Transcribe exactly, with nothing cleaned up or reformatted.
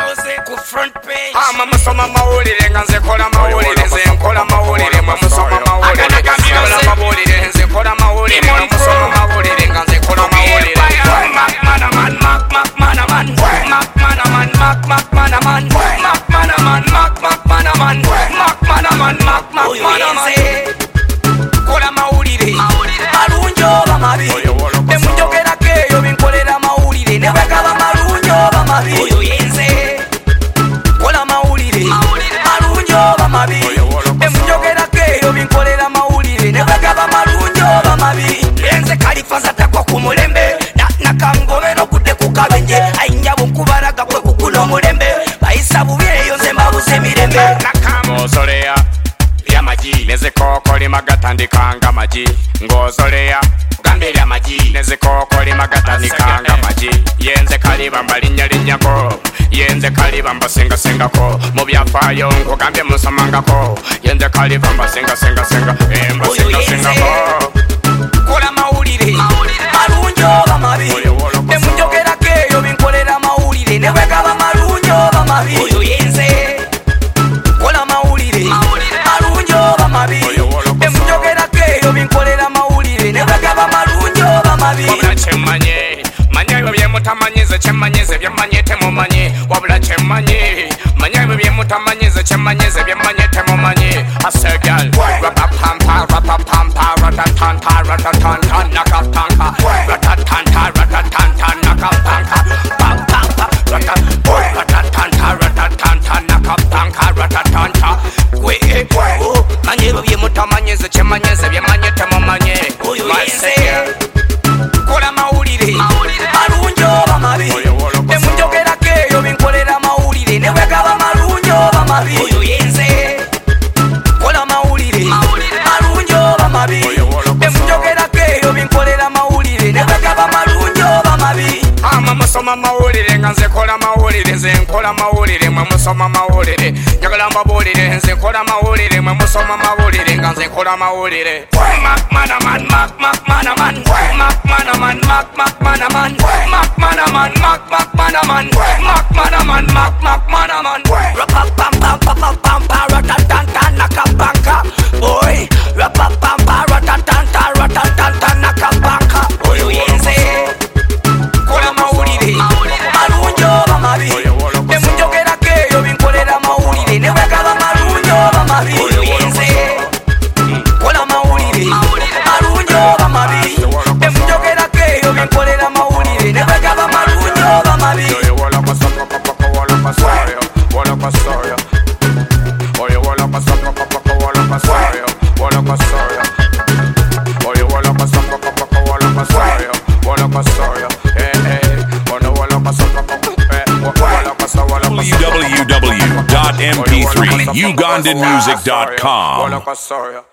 ku front page. Ama musoma mawulire nga nze kola mawulire nze nkola mawulire mwe musoma mawulire nkola mawulire nze nkola mawulire mwe musoma mawulire nga nze kola mawulire. Mac Manaman, Mac Mac Manaman, Mac Manaman, Mac Mac Manaman, Mac Manaman, Mac Mac Manaman, Mac Manaman, Mac Mac Manaman. Kola mawulire malungi oba mabi temunjogerako eyo binkolera mawulire ne bwegaba malungi oba mabi oyo yenze. Kola mawulire malungi oba mabi temunjogerako eyo binkolera mawulire ne bwegaba malungi oba mabi. Yenze kalifaza takwa ku mulembe nakangobe nokudde ku kabenje ayinjabo nkubalaga kwe kukuna omulembe bayisa bubi eyo nze mbabuze emirembe. Ng'ozoleya lyamagi nezikokolima gatandikanga magi ng'ozoleya gambye lyamagi nezikokolima gatandikanga magi. Yenze kaliba mbalinnya linnyako yenze kaliba mbasengasengako mu byafaayo nkugambye musomangako yenze kaliba mbasengasengasenga mbasengasengako. Kola mawulire malungi oba mabi temunjogerako eyo binkolera mawulire ne bwegaba malungi oba mabi oyo yenze. Kola mawulire malungi oba mabi temunjogerako eyo binkolera mawulire ne bwegaba malungi oba mabi. Wabula kyemmanyi manya ebyo byemutamanyize kyemmanyize byemmanyi temumanyi wabula kyemmanyi manya ebyo byemutamanyize kyemmanyize byemmanyi temumanyi. Asegal rapapampa rapapampa ratatanta ratatanta nakatanka ratatanta ratatanta nakatanka papapa ratatanta ratatanta nakatanka ratatanta. Gwe manya ebyo byemutamanyize kyemmanyize byemmanyi temumanyi oyo yenze. Kola mawulire malungi oba mabi temunjogerako eyo binkolera mawulire ne bwegaba malungi oba mabi oyo yenze. Kola mawulire malungi oba mabi temunjogerako eyo binkolera mawulire ne bwegaba malungi oba mabi. Ama musoma mawulire nga nze kola mawulire nze nkola mawulire mwe musoma mawulire njagala mbabuulire nze nkola mawulire mwe musoma mawulire nga nze nkola mawulire. Mac Manaman, Mac Mac Manaman, Mac Manaman, Mac Mac Manaman, Mac Manaman, Mac Mac Manaman, Mac Manaman, Mac Mac Manaman. Rapapampa ratatanta nakabanka boy rapapampa ratatanta ratatanta nakabanka oyo yenze. Kola mawulire malungi oba mabi temunjogerako eyo binkolera mawulire ne bwegaba malungi oba mabi oyo yenze. Kola mawulire malungi oba mabi temunjogerako eyo binkolera mawulire ne bwegaba malungi oba mabi. w w w dot m p three ugandan music dot com